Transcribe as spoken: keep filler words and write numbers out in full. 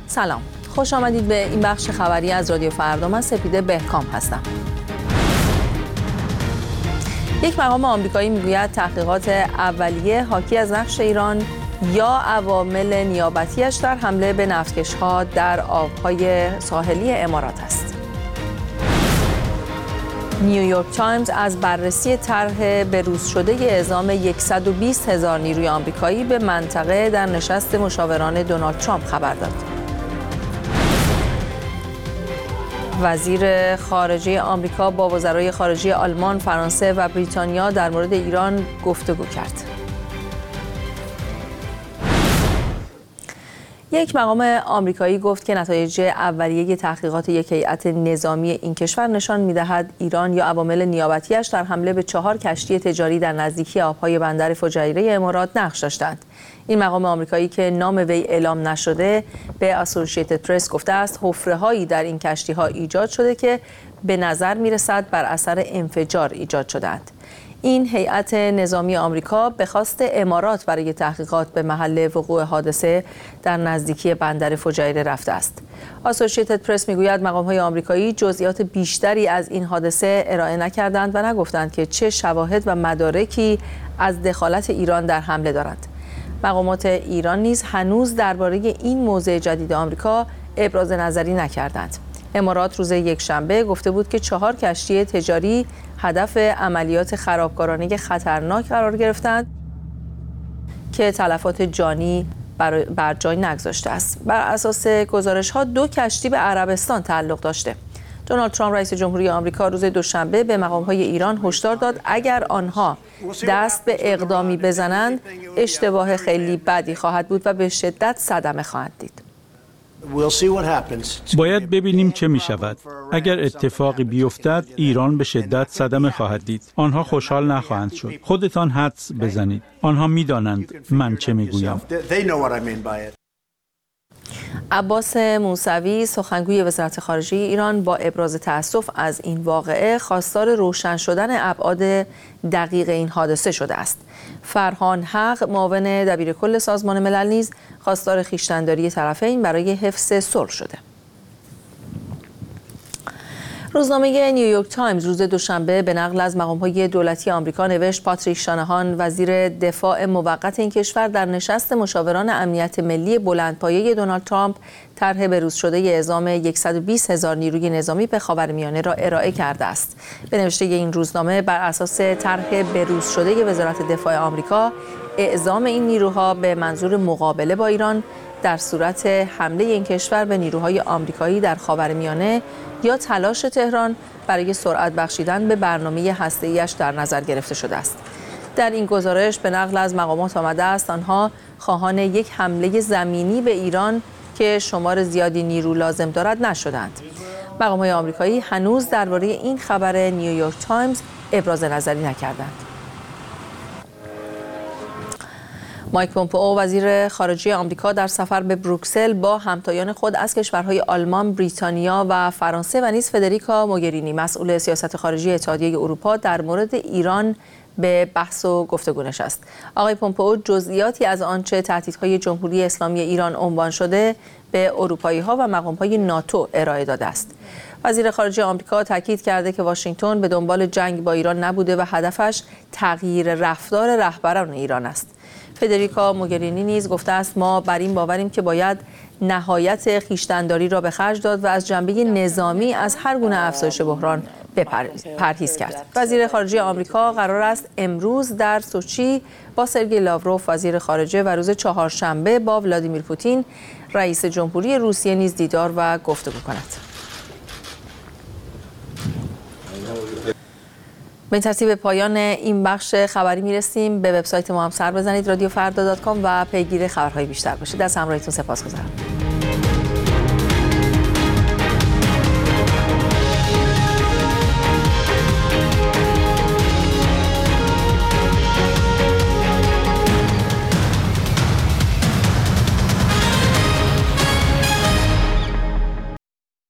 سلام، خوش آمدید به این بخش خبری از رادیو فردا. من سپیده بهکام هستم. یک مقام آمریکایی میگوید تحقیقات اولیه حاکی از نقش ایران یا عوامل نیابتیش در حمله به نفتکش‌ها در آبهای ساحلی امارات است. نیویورک تایمز از بررسی طرح بروز شده اعزام صد و بیست هزار نیروی آمریکایی به منطقه در نشست مشاوران دونالد ترامپ خبر داد. وزیر خارجه آمریکا با وزرای خارجه آلمان، فرانسه و بریتانیا در مورد ایران گفتگو کرد. یک مقام آمریکایی گفت که نتایج اولیه تحقیقات یک هیئت نظامی این کشور نشان می‌دهد ایران یا عوامل نیابتیش در حمله به چهار کشتی تجاری در نزدیکی آبهای بندر فجایره امارات نقش داشتند. این مقام آمریکایی که نام وی اعلام نشده به اسوسییتد پرس گفته است حفره‌هایی در این کشتی‌ها ایجاد شده که به نظر می‌رسد بر اثر انفجار ایجاد شده‌اند. این هیئت نظامی آمریکا به خواست امارات برای تحقیقات به محل وقوع حادثه در نزدیکی بندر فجایره رفته است. اسوسییتد پرس میگوید مقام‌های آمریکایی جزئیات بیشتری از این حادثه ارائه نکردند و نگفتند که چه شواهد و مدارکی از دخالت ایران در حمله دارند. مقامات ایران نیز هنوز درباره این موضع جدید آمریکا ابراز نظری نکردند. امارات روز یکشنبه گفته بود که چهار کشتی تجاری هدف عملیات خرابکارانه خطرناک قرار گرفتند که تلفات جانی بر, بر جای نگذاشته است. بر اساس گزارش‌ها دو کشتی به عربستان تعلق داشته. دونالد ترامپ رئیس جمهوری آمریکا روز دوشنبه به مقام‌های ایران هشدار داد اگر آنها دست به اقدامی بزنند اشتباه خیلی بدی خواهد بود و به شدت صدمه خواهد دید. باید ببینیم چه می شود. اگر اتفاقی بیفتد ایران به شدت صدمه خواهد دید. آنها خوشحال نخواهند شد. خودتان حدس بزنید. آنها می دانند من چه می گویم. عباس موسوی سخنگوی وزارت خارجه ایران با ابراز تأسف از این واقعه خواستار روشن شدن ابعاد دقیق این حادثه شده است. فرهان حق معاون دبیر کل سازمان ملل نیز خواستار خویشتن‌داری طرفین برای حفظ صلح شده. روزنامه نیویورک تایمز روز دوشنبه به نقل از مقام‌های دولتی آمریکا نوشت پاتریک شانهان وزیر دفاع موقت این کشور در نشست مشاوران امنیت ملی بلندپایه دونالد ترامپ طرح بروز شده اعزام صد و بیست هزار نیروی نظامی به خاورمیانه را ارائه کرده است. به نوشته این روزنامه بر اساس طرح بروز شده وزارت دفاع آمریکا اعزام این نیروها به منظور مقابله با ایران در صورت حمله این کشور به نیروهای آمریکایی در خاورمیانه یا تلاش تهران برای سرعت بخشیدن به برنامه هسته‌ایش در نظر گرفته شده است. در این گزارش به نقل از مقامات آمده است آنها خواهان یک حمله زمینی به ایران که شمار زیادی نیرو لازم دارد نشدند. مقامات آمریکایی هنوز درباره این خبر نیویورک تایمز ابراز نظری نکردند. مایک پومپئو وزیر خارجه آمریکا در سفر به بروکسل با همتایان خود از کشورهای آلمان، بریتانیا و فرانسه و نیز فدریکا موگرینی مسئول سیاست خارجی اتحادیه اروپا در مورد ایران به بحث و گفتگو نشست. آقای پومپئو جزئیاتی از آنچه تهدیدهای جمهوری اسلامی ایران عنوان شده به اروپایی‌ها و مقام‌های ناتو ارائه داده است. وزیر خارجه آمریکا تاکید کرده که واشنگتن به دنبال جنگ با ایران نبوده و هدفش تغییر رفتار رهبران ایران است. فدریکا موگرینی نیز گفته است ما بر این باوریم که باید نهایت خویشتن‌داری را به خرج داد و از جنبه نظامی از هر گونه افزایش بحران پرهیز کرد. وزیر خارجه آمریکا قرار است امروز در سوچی با سرگئی لاوروف وزیر خارجه و روز چهارشنبه با ولادیمیر پوتین رئیس جمهوری روسیه نیز دیدار و گفتگو کند. به ترتیب پایان این بخش خبری میرسیم. به وبسایت ما هم سر بزنید رادیو فردا دات کام و پیگیر خبرهای بیشتر باشید. از همراهیتون سپاسگزارم.